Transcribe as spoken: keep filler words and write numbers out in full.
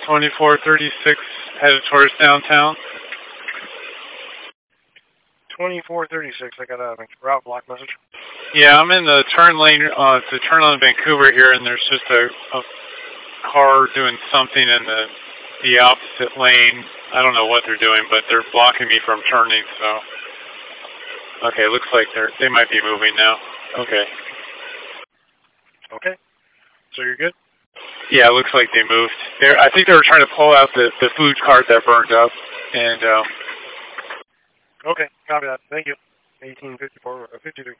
twenty-four thirty-six headed towards downtown. twenty-four thirty-six, I got a route block message. Yeah, I'm in the turn lane, uh, to turn on Vancouver here, and there's just a, a car doing something in the, the opposite lane. I don't know what they're doing, but they're blocking me from turning, so. Okay, looks like they're, they might be moving now. Okay. Okay. So you're good? Yeah, it looks like they moved. They're, I think they were trying to pull out the, the food cart that burned up, and, uh, okay, copy that. Thank you. eighteen fifty-four, fifty-three.